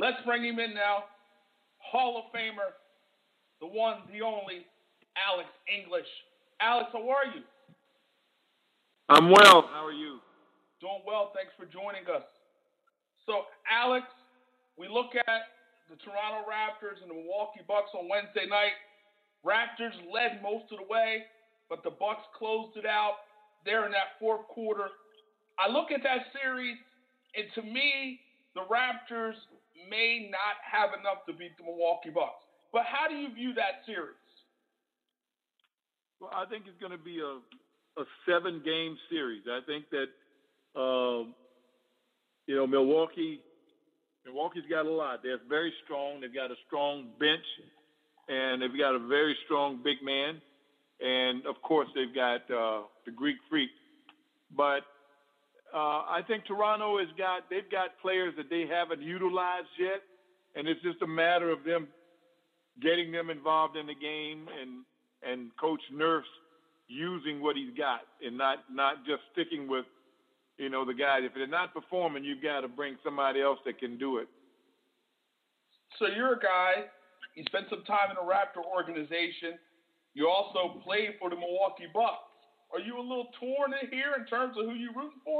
Let's bring him in now. Hall of Famer, the one, the only, Alex English. Alex, how are you? I'm well. How are you? Doing well. Thanks for joining us. So, Alex, we look at the Toronto Raptors and the Milwaukee Bucks on Wednesday night. Raptors led most of the way, but the Bucks closed it out there in that fourth quarter. I look at that series, and to me, the Raptors may not have enough to beat the Milwaukee Bucks. But how do you view that series? Well, I think it's going to be a 7-game series. I think that, Milwaukee's got a lot. They're very strong. They've got a strong bench, and they've got a very strong big man. And, of course, they've got the Greek Freak. But I think Toronto they've got players that they haven't utilized yet, and it's just a matter of them getting them involved in the game and Coach Nurse using what he's got and not just sticking with, the guys. If they're not performing, you've got to bring somebody else that can do it. So you're a guy, you spent some time in the Raptor organization. You also played for the Milwaukee Bucks. Are you a little torn in here in terms of who you're rooting for?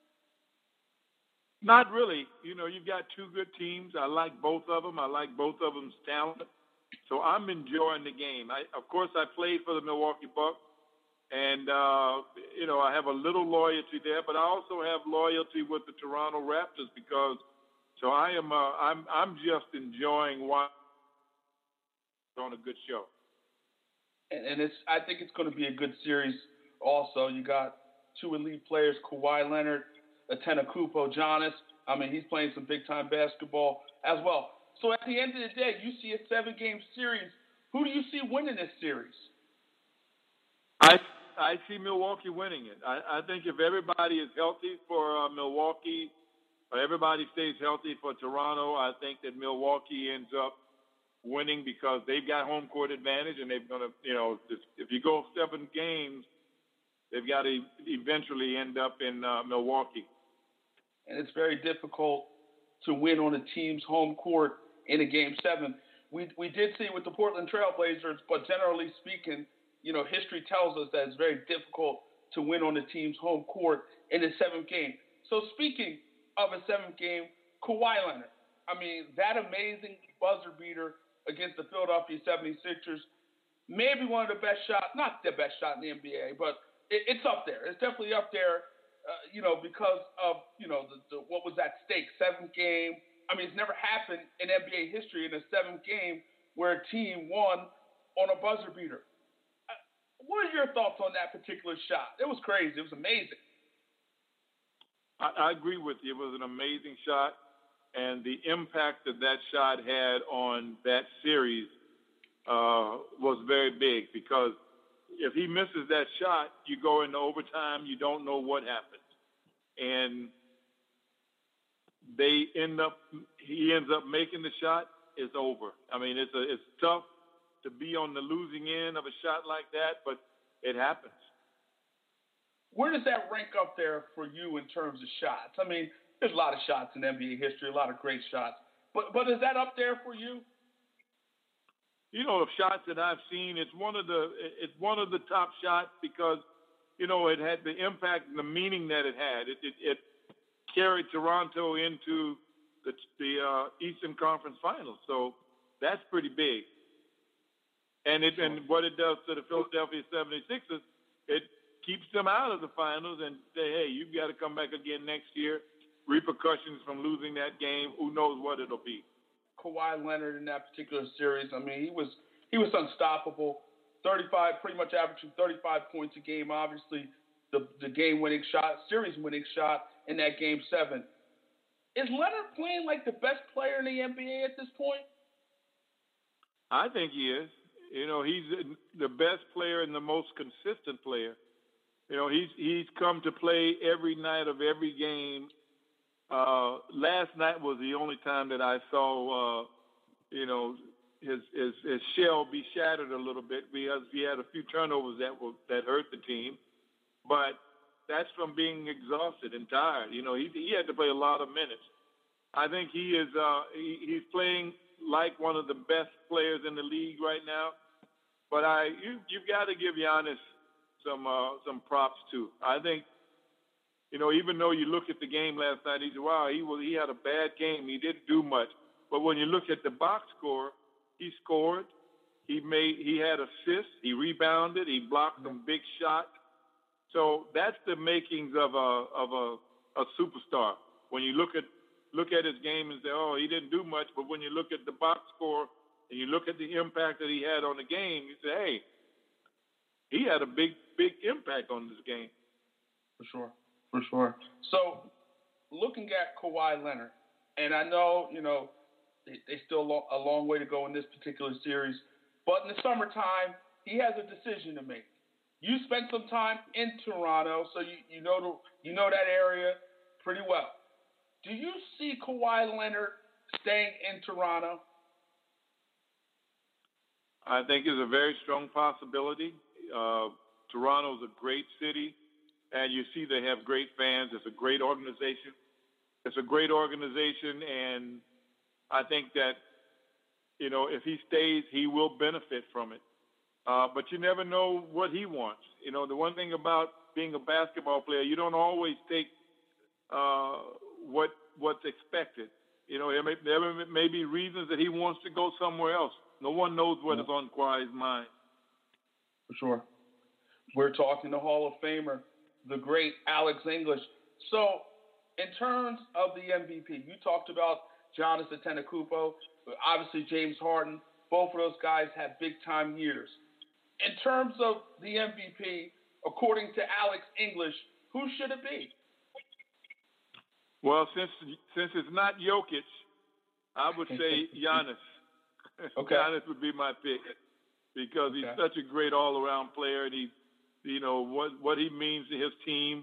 Not really. You've got two good teams. I like both of them. I like both of them's talent. So I'm enjoying the game. Of course, I played for the Milwaukee Bucks, and I have a little loyalty there, but I also have loyalty with the Toronto Raptors because. So I'm just enjoying watching on a good show. And I think it's going to be a good series. Also, you got two elite players, Kawhi Leonard, Antetokounmpo, Giannis. He's playing some big-time basketball as well. So at the end of the day, you see a 7-game series. Who do you see winning this series? I see Milwaukee winning it. I think if everybody is healthy for Milwaukee, or everybody stays healthy for Toronto, I think that Milwaukee ends up winning because they've got home court advantage, and they're going to, if you go 7 games, they've got to eventually end up in Milwaukee. And it's very difficult to win on a team's home court in a Game 7. We did see with the Portland Trail Blazers, but generally speaking, history tells us that it's very difficult to win on a team's home court in a 7th game. So speaking of a 7th game, Kawhi Leonard. That amazing buzzer beater against the Philadelphia 76ers, maybe one of the best shots, not the best shot in the NBA, but it's up there. It's definitely up there, because of, what was at stake, 7th game. It's never happened in NBA history in a 7th game where a team won on a buzzer beater. What are your thoughts on that particular shot? It was crazy. It was amazing. I agree with you. It was an amazing shot, and the impact that shot had on that series was very big because if he misses that shot, you go into overtime, you don't know what happens. And he ends up making the shot, it's over. It's tough to be on the losing end of a shot like that, but it happens. Where does that rank up there for you in terms of shots? There's a lot of shots in NBA history, a lot of great shots. But is that up there for you? Of shots that I've seen, it's one of the top shots because, it had the impact and the meaning that it had. It carried Toronto into the Eastern Conference Finals. So that's pretty big. And what it does to the Philadelphia 76ers, it keeps them out of the finals and say, hey, you've got to come back again next year. Repercussions from losing that game, who knows what it'll be. Kawhi Leonard in that particular series, he was unstoppable. 35, pretty much averaging 35 points a game. Obviously, the game-winning shot, series-winning shot in that Game 7. Is Leonard playing like the best player in the NBA at this point? I think he is. He's the best player and the most consistent player. He's come to play every night of every game. Last night was the only time that I saw, his shell be shattered a little bit because he had a few turnovers that hurt the team. But that's from being exhausted and tired. He had to play a lot of minutes. I think he is. He's playing like one of the best players in the league right now. But you've got to give Giannis some props too. I think, even though you look at the game last night, he had a bad game. He didn't do much. But when you look at the box score, he scored. He had assists. He rebounded. He blocked some big shots. So that's the makings of a superstar. When you look at his game and say, oh, he didn't do much, but when you look at the box score and you look at the impact that he had on the game, you say, hey, he had a big impact on this game. For sure. So looking at Kawhi Leonard, and I know, they still a long way to go in this particular series, but in the summertime, he has a decision to make. You spent some time in Toronto, so you know that area pretty well. Do you see Kawhi Leonard staying in Toronto? I think it's a very strong possibility. Toronto's a great city, and you see they have great fans. It's a great organization. And I think that, if he stays, he will benefit from it. But you never know what he wants. The one thing about being a basketball player, you don't always take what's expected. There may be reasons that he wants to go somewhere else. No one knows what is on Kawhi's mind. For sure. We're talking the Hall of Famer, the great Alex English. So, in terms of the MVP, you talked about Giannis Antetokounmpo, obviously James Harden. Both of those guys had big-time years. In terms of the MVP, according to Alex English, who should it be? Well, since it's not Jokic, I would say Giannis. Okay. Giannis would be my pick because he's such a great all-around player, and what he means to his team,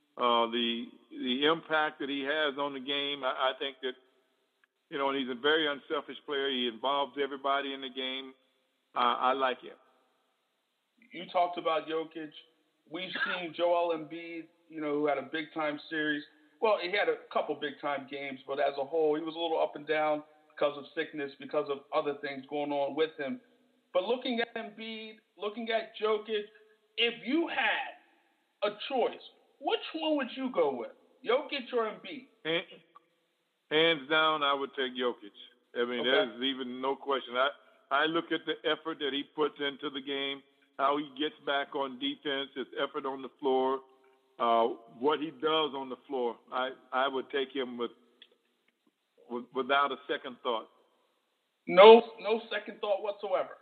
the impact that he has on the game. I think that, and he's a very unselfish player. He involves everybody in the game. I like him. You talked about Jokic. We've seen Joel Embiid, who had a big-time series. Well, he had a couple big-time games, but as a whole, he was a little up and down because of sickness, because of other things going on with him. But looking at Embiid, looking at Jokic, if you had a choice, which one would you go with, Jokic or Embiid? Hands down, I would take Jokic. I mean, there's even no question. I look at the effort that he puts into the game, how he gets back on defense, his effort on the floor, what he does on the floor. I would take him without a second thought. No second thought whatsoever.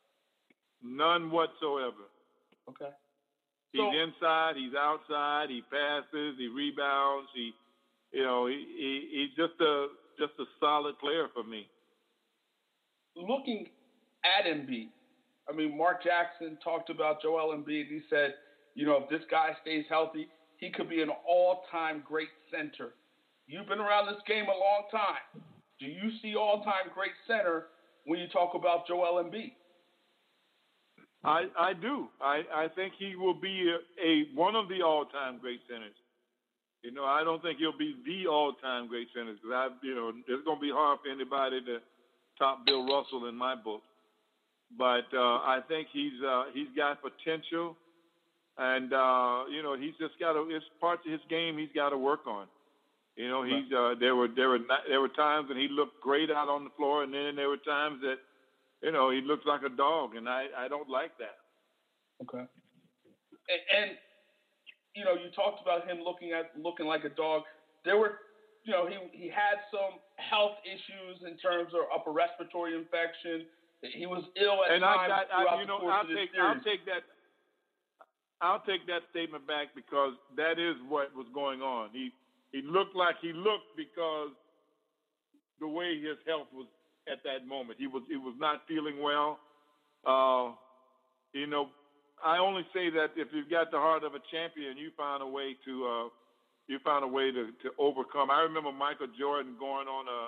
None whatsoever. Okay. He's inside, he's outside, he passes, he rebounds, he's just a solid player for me. Looking at Embiid, I mean, Mark Jackson talked about Joel Embiid. He said, if this guy stays healthy, he could be an all-time great center. You've been around this game a long time. Do you see all-time great center when you talk about Joel Embiid? I do. I think he will be one of the all-time great centers. I don't think he'll be the all-time great center because it's going to be hard for anybody to top Bill Russell in my book. But I think he's got potential, and he's just got it's parts of his game he's got to work on. There were times when he looked great out on the floor, and then there were times that he looks like a dog, and I don't like that. Okay. And you talked about him looking like a dog. There were, he had some health issues in terms of upper respiratory infection. He was ill at times throughout the course of this series. I'll take that statement back because that is what was going on. He looked like he looked because the way his health was at that moment. He was not feeling well. I only say that if you've got the heart of a champion, you find a way to overcome. I remember Michael Jordan going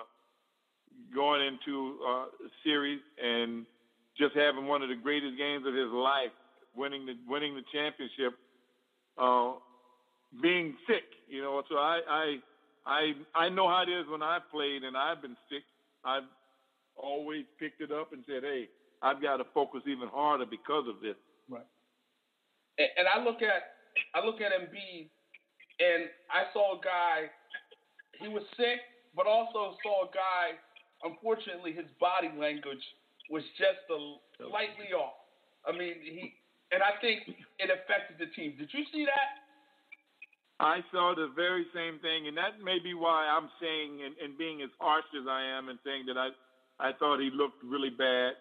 into a series and just having one of the greatest games of his life, winning the championship, being sick. So I know how it is when I've played and I've been sick. I've always picked it up and said, hey, I've got to focus even harder because of this. Right. And I look at Embiid, and I saw a guy. He was sick, but also saw a guy. Unfortunately, his body language was just slightly off. I mean, and I think it affected the team. Did you see that? I saw the very same thing, and that may be why I'm saying and being as harsh as I am and saying that I thought he looked really bad.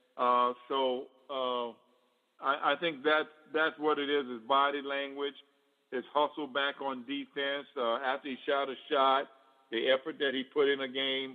I think that's what it is, his body language, his hustle back on defense after he shot a shot, the effort that he put in a game.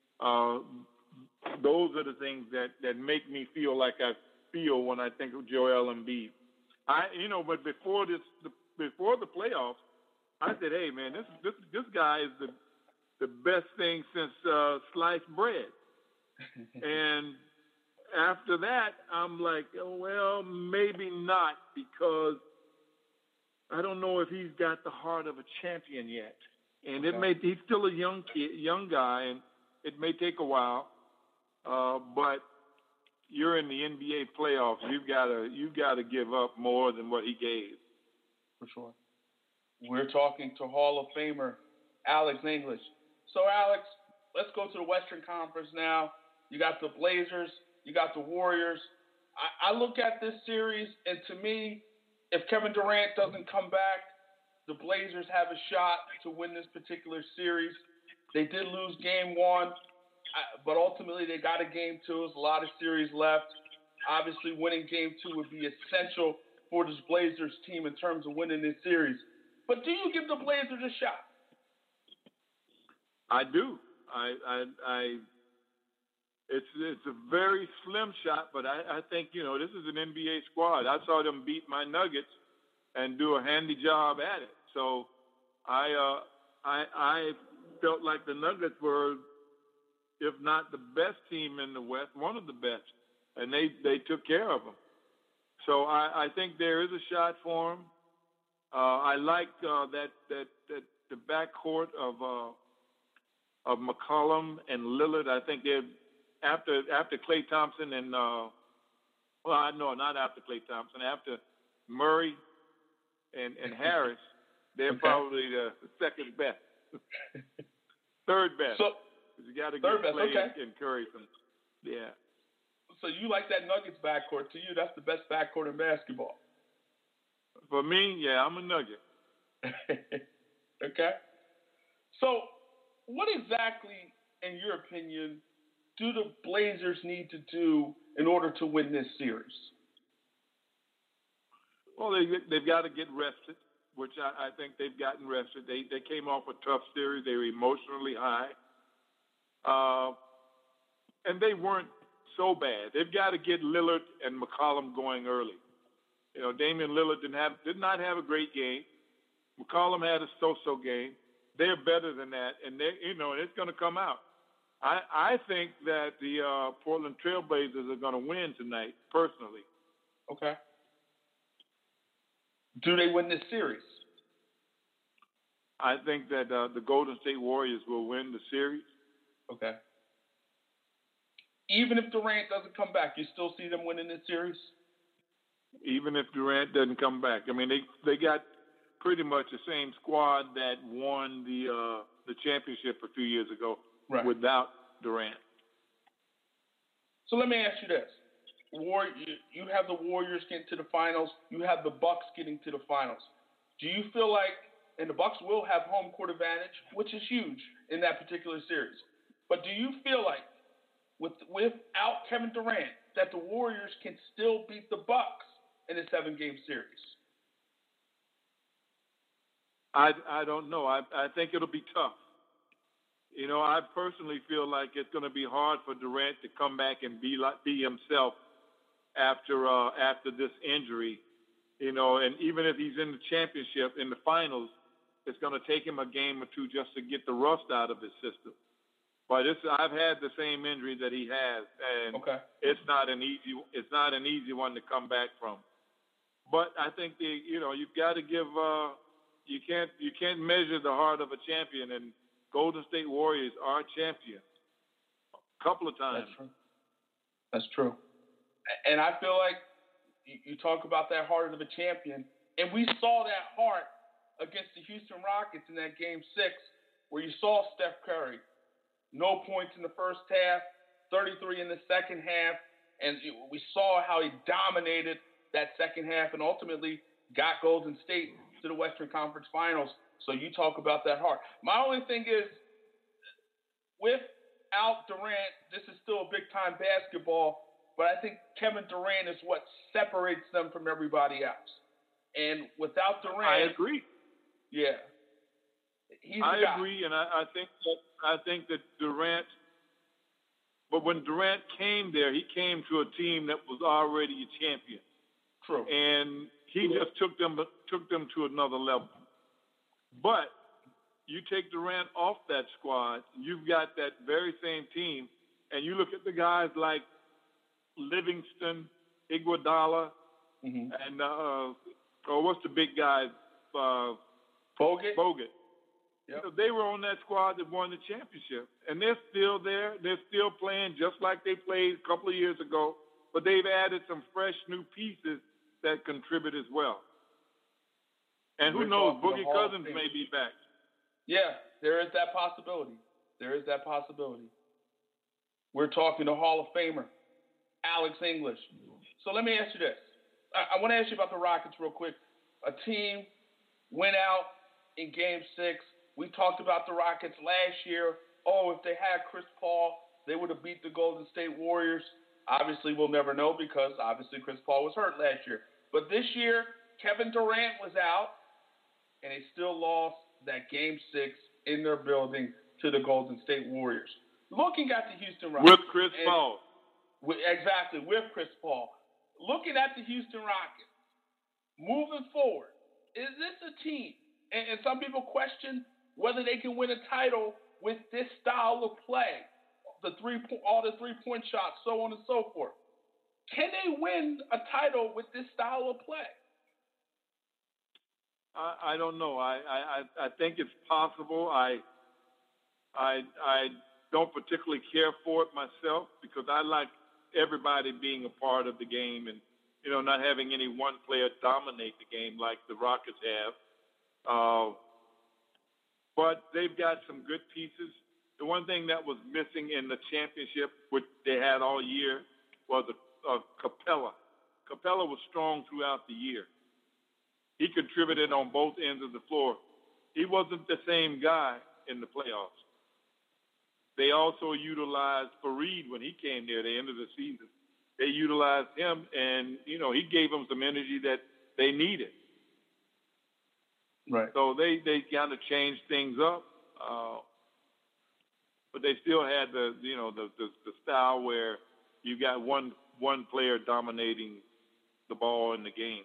Those are the things that make me feel like I feel when I think of Joel Embiid. But before the playoffs, I said, hey man, this guy is the best thing since sliced bread. And after that, I'm like, oh, well, maybe not, because I don't know if he's got the heart of a champion yet. And he's still a young guy, and it may take a while. But you're in the NBA playoffs. You've got to give up more than what he gave. For sure. We're talking to Hall of Famer Alex English. So, Alex, let's go to the Western Conference now. You got the Blazers. You got the Warriors. I look at this series, and to me, if Kevin Durant doesn't come back, the Blazers have a shot to win this particular series. They did lose game one, but ultimately they got a game two. There's a lot of series left. Obviously, winning game two would be essential for this Blazers team in terms of winning this series. But do you give the Blazers a shot? I do. It's a very slim shot, but I think, this is an NBA squad. I saw them beat my Nuggets and do a handy job at it. So I felt like the Nuggets were, if not the best team in the West, one of the best, and they took care of them. So I think there is a shot for them. I like that the backcourt of McCollum and Lillard. I think they're after Klay Thompson and not after Klay Thompson, after Murray and Harris, they're probably the second best, third best. So you got to get Klay and Curry some, yeah. So you like that Nuggets backcourt? To you, that's the best backcourt in basketball. For me, yeah, I'm a Nugget. Okay. So what exactly, in your opinion, do the Blazers need to do in order to win this series? Well, they've got to get rested, which I think they've gotten rested. They came off a tough series. They were emotionally high. And they weren't so bad. They've got to get Lillard and McCollum going early. Damian Lillard did not have a great game. McCollum had a so-so game. They're better than that, and and it's going to come out. I think that the Portland Trailblazers are going to win tonight, personally. Okay. Do they win this series? I think that the Golden State Warriors will win the series. Okay. Even if Durant doesn't come back, you still see them winning this series? Even if Durant doesn't come back. I mean, they got pretty much the same squad that won the championship a few years ago without Durant. So let me ask you this. You have the Warriors getting to the finals. You have the Bucks getting to the finals. Do you feel like, and the Bucks will have home court advantage, which is huge in that particular series, but do you feel like without Kevin Durant that the Warriors can still beat the Bucks in a 7-game series? I don't know. I think it'll be tough. I personally feel like it's going to be hard for Durant to come back and be himself after this injury. And even if he's in the championship, in the finals, it's going to take him a game or two just to get the rust out of his system. But I've had the same injury that he has, and it's not an easy one to come back from. But I think you've got to give you can't measure the heart of a champion, and Golden State Warriors are champions a couple of times. That's true. And I feel like you talk about that heart of a champion, and we saw that heart against the Houston Rockets in that Game 6, where you saw Steph Curry, no points in the first half, 33 in the second half, and we saw how he dominated that second half and ultimately got Golden State to the Western Conference Finals. So you talk about that heart. My only thing is, without Durant, this is still a big-time basketball, but I think Kevin Durant is what separates them from everybody else. And without Durant, I agree. Yeah, he's I the guy. agree, and I think that Durant. But when Durant came there, he came to a team that was already a champion. True. And he just took them to another level. But you take Durant off that squad, you've got that very same team, and you look at the guys like Livingston, Iguodala, and what's the big guy? Bogut. Yep. They were on that squad that won the championship, and they're still there. They're still playing just like they played a couple of years ago, but they've added some fresh new pieces that contribute as well. And who knows, Boogie Cousins may be back. Yeah, there is that possibility. We're talking to Hall of Famer, Alex English. So let me ask you this. I want to ask you about the Rockets real quick. A team went out in Game 6. We talked about the Rockets last year. Oh, if they had Chris Paul, they would have beat the Golden State Warriors. Obviously, we'll never know because obviously Chris Paul was hurt last year. But this year, Kevin Durant was out, and they still lost that Game 6 in their building to the Golden State Warriors. Looking at the Houston Rockets. With Chris Paul. Exactly, with Chris Paul. Looking at the Houston Rockets, moving forward, is this a team? And some people question whether they can win a title with this style of play, all the three-point shots, so on and so forth. Can they win a title with this style of play? I don't know. I think it's possible. I don't particularly care for it myself because I like everybody being a part of the game and, not having any one player dominate the game like the Rockets have. But they've got some good pieces. The one thing that was missing in the championship, which they had all year, was Capella. Capella was strong throughout the year. He contributed on both ends of the floor. He wasn't the same guy in the playoffs. They also utilized Fareed when he came there at the end of the season. They utilized him, and, he gave them some energy that they needed. Right. So they kind of changed things up, but they still had the style where you got one player dominating the ball in the game.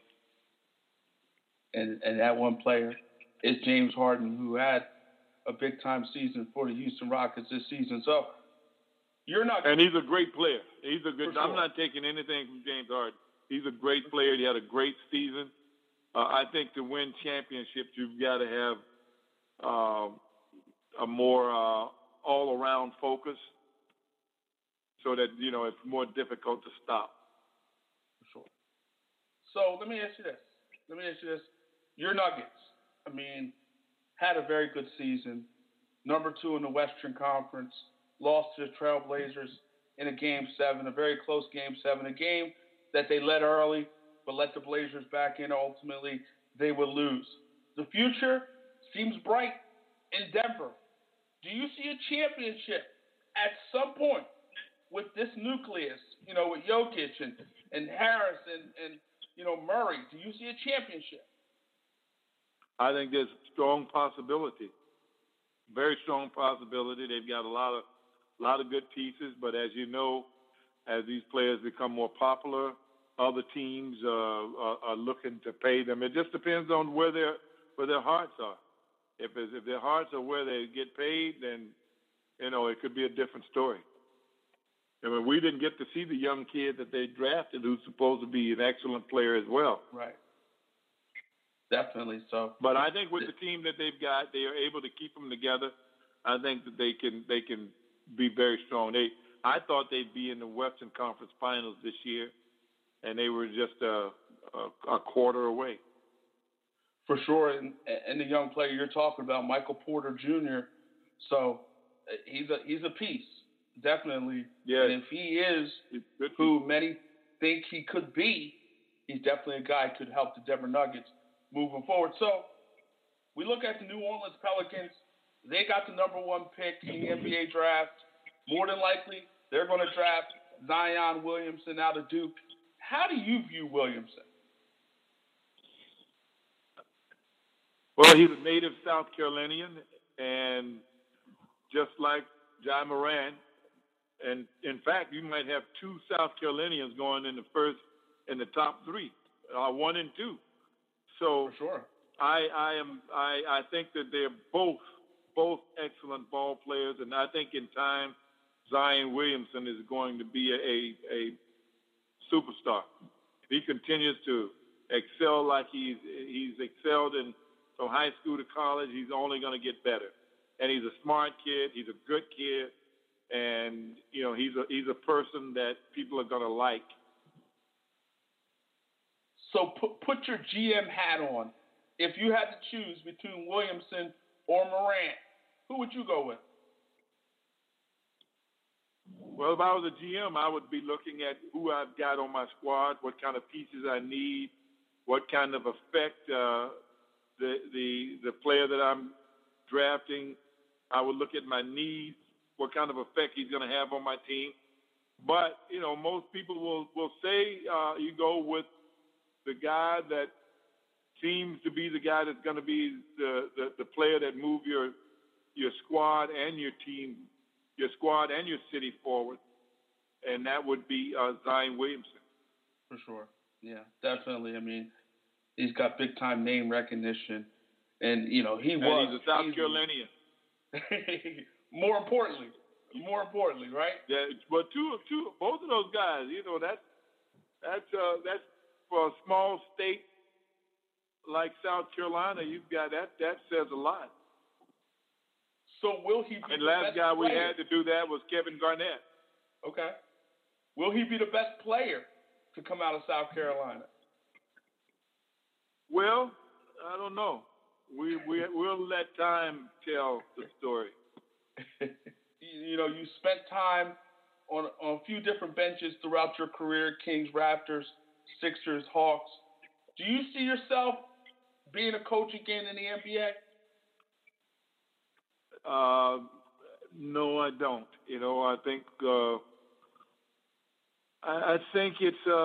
And that one player is James Harden, who had a big-time season for the Houston Rockets this season. So you're not. And he's a great player. He's a good. Sure. I'm not taking anything from James Harden. He's a great player. He had a great season. I think to win championships, you've got to have a more all-around focus, so that it's more difficult to stop. For sure. So let me ask you this. Your Nuggets, had a very good season. Number 2 in the Western Conference. Lost to the Trailblazers in a Game 7, a very close Game 7, a game that they led early, but let the Blazers back in. Ultimately, they would lose. The future seems bright in Denver. Do you see a championship at some point with this nucleus, with Jokic and Harris and Murray? Do you see a championship? I think there's a strong possibility, very strong possibility. They've got a lot of good pieces, but as you know, as these players become more popular, other teams are looking to pay them. It just depends on where their hearts are. If their hearts are where they get paid, then it could be a different story. We didn't get to see the young kid that they drafted, who's supposed to be an excellent player as well. Right. Definitely so. But I think with the team that they've got, they are able to keep them together. I think that they can be very strong. I thought they'd be in the Western Conference Finals this year, and they were just a quarter away. For sure, and the young player you're talking about, Michael Porter Jr. So he's a piece, definitely. Yeah. And if he is who many think he could be, he's definitely a guy who could help the Denver Nuggets moving forward. So we look at the New Orleans Pelicans. They got the number 1 pick in the NBA draft. More than likely, they're going to draft Zion Williamson out of Duke. How do you view Williamson? Well, he's a native South Carolinian, and just like Ja Morant, and in fact, you might have 2 South Carolinians going in the top 3, 1 and 2. So for sure, I think that they're both excellent ball players, and I think in time, Zion Williamson is going to be a superstar. If he continues to excel like he's excelled from high school to college, he's only going to get better. And he's a smart kid. He's a good kid, and he's a person that people are going to like. So put your GM hat on. If you had to choose between Williamson or Morant, who would you go with? Well, if I was a GM, I would be looking at who I've got on my squad, what kind of pieces I need, what kind of effect the player that I'm drafting. I would look at my needs, what kind of effect he's going to have on my team. But most people will say you go with the guy that seems to be the guy that's going to be the player that move your squad and your team, your squad and your city forward, and that would be Zion Williamson. For sure, yeah, definitely. I mean, he's got big time name recognition, and he's a South Carolinian. More importantly, right? Yeah, but both of those guys, that's for a small state like South Carolina, you've got that says a lot. So will he be and the last best guy player? We had to do that was Kevin Garnett. Okay. Will he be the best player to come out of South Carolina? Well, I don't know. We'll let time tell the story. You spent time on a few different benches throughout your career, Kings, Raptors, Sixers, Hawks. Do you see yourself being a coach again in the NBA? No, I don't. I think I think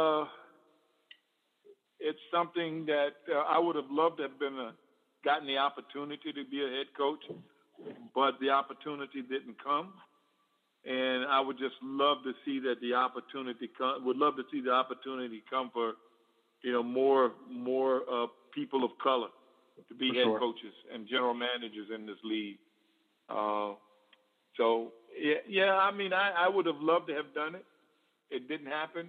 it's something that I would have loved to have gotten the opportunity to be a head coach, but the opportunity didn't come. And I would just love to see that the opportunity come. Would love to see the opportunity come for more people of color to be head coaches and general managers in this league. So yeah. I mean, I would have loved to have done it. It didn't happen,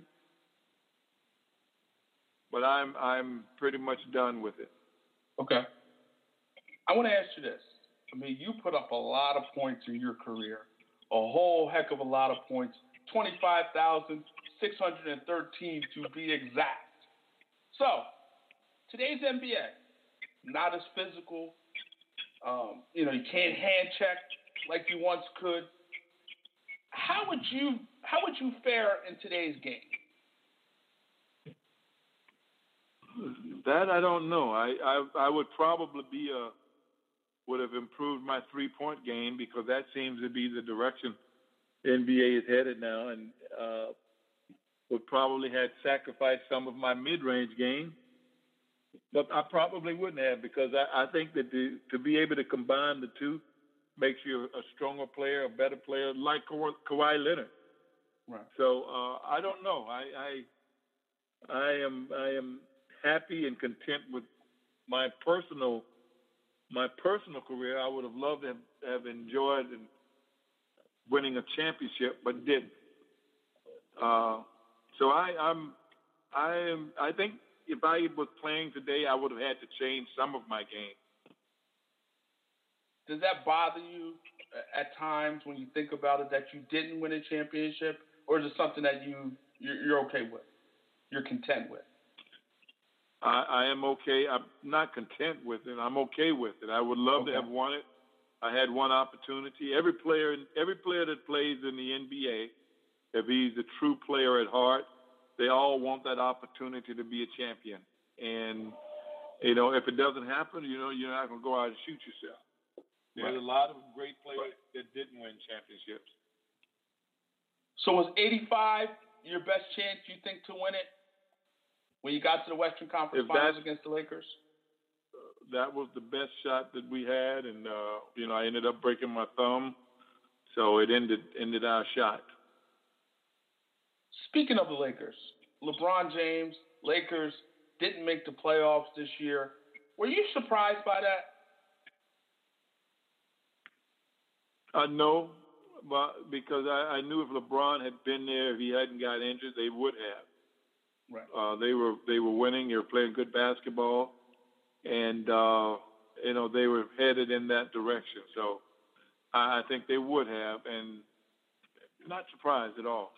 but I'm pretty much done with it. Okay. I want to ask you this. I mean, you put up a lot of points in your career, a whole heck of a lot of points, 25,613 to be exact. So, today's NBA, not as physical. You can't hand check like you once could. How would you fare in today's game? That I don't know. I would probably would have improved my 3-point game because that seems to be the direction the NBA is headed now, and would probably have sacrificed some of my mid-range game. But I probably wouldn't have because I think that to be able to combine the two makes you a stronger player, a better player, like Kawhi Leonard. Right. So I don't know. I am happy and content with my personal career. I would have loved to have enjoyed winning a championship, but didn't. So I think if I was playing today, I would have had to change some of my game. Does that bother you at times when you think about it that you didn't win a championship, or is it something that you're okay with? You're content with? I am okay. I'm not content with it. I'm okay with it. I would love to have won it. I had one opportunity. Every player that plays in the NBA, if he's a true player at heart, they all want that opportunity to be a champion. And, if it doesn't happen, you're not going to go out and shoot yourself. There's a lot of great players that didn't win championships. So was 85 your best chance, you think, to win it when you got to the Western Conference Finals against the Lakers? That was the best shot that we had, and I ended up breaking my thumb, so it ended our shot. Speaking of the Lakers, LeBron James, Lakers didn't make the playoffs this year. Were you surprised by that? No, but because I knew if LeBron had been there, if he hadn't got injured, they would have. Right. They were winning. They were playing good basketball, and they were headed in that direction. So I think they would have, and not surprised at all.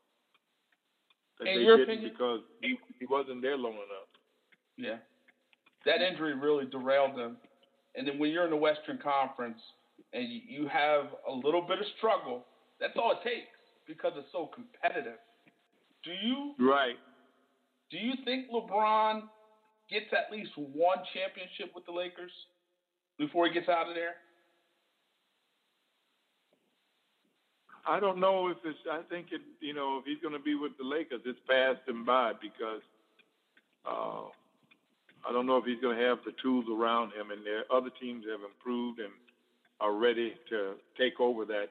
In your opinion, because he wasn't there long enough. Yeah, that injury really derailed them. And then when you're in the Western Conference and you have a little bit of struggle, that's all it takes because it's so competitive. Right. Do you think LeBron gets at least one championship with the Lakers before he gets out of there? I don't know if I think if he's going to be with the Lakers, it's passed him by because I don't know if he's going to have the tools around him, and their other teams have improved and are ready to take over that.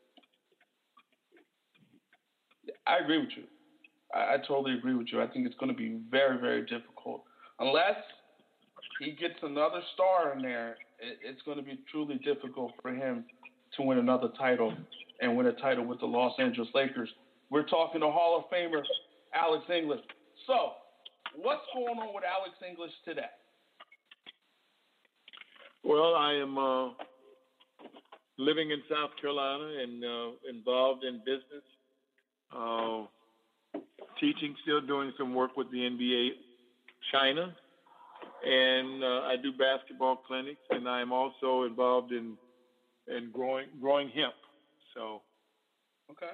I agree with you. I totally agree with you. I think it's going to be very, very difficult. Unless he gets another star in there, it's going to be truly difficult for him to win another title and win a title with the Los Angeles Lakers. We're talking to Hall of Famer Alex English. So, what's going on with Alex English today? Well, I am living in South Carolina and involved in business, teaching, still doing some work with the NBA China, and I do basketball clinics, and I am also involved in growing hemp. So, okay.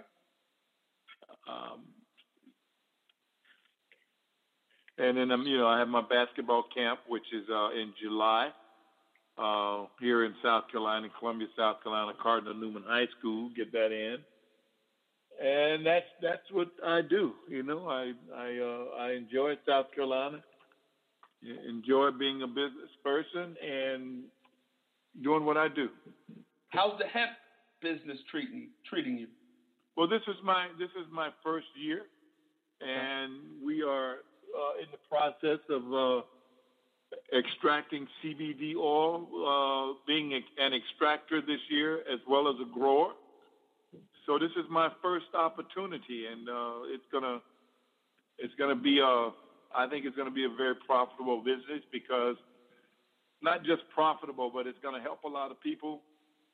And then I have my basketball camp, which is in July, here in South Carolina, Columbia, South Carolina, Cardinal Newman High School. Get that in, and that's what I do. I enjoy South Carolina, enjoy being a business person, and doing what I do. How's the hemp business treating you? Well, this is my first year, and we are in the process of extracting CBD oil, being an extractor this year as well as a grower. So this is my first opportunity, and it's gonna be I think it's gonna be a very profitable business because not just profitable, but it's gonna help a lot of people.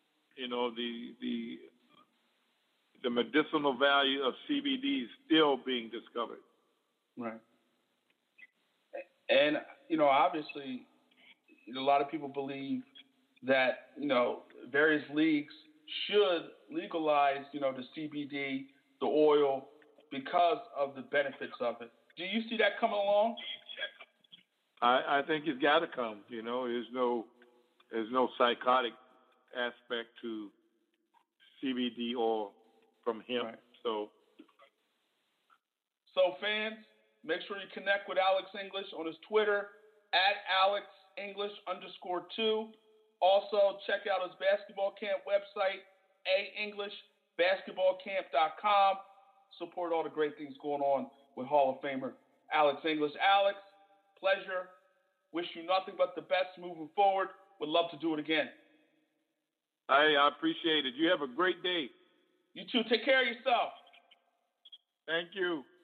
The medicinal value of CBD is still being discovered. Right. And, obviously, a lot of people believe that, various leagues should legalize, the CBD, the oil, because of the benefits of it. Do you see that coming along? I think it's got to come. There's no psychotic aspect to CBD oil from hemp. Right. So fans, make sure you connect with Alex English on his Twitter @AlexEnglish_2. Also, check out his basketball camp website, aenglishbasketballcamp.com. Support all the great things going on with Hall of Famer Alex English. Alex, pleasure. Wish you nothing but the best moving forward. Would love to do it again. I appreciate it. You have a great day. You too. Take care of yourself. Thank you.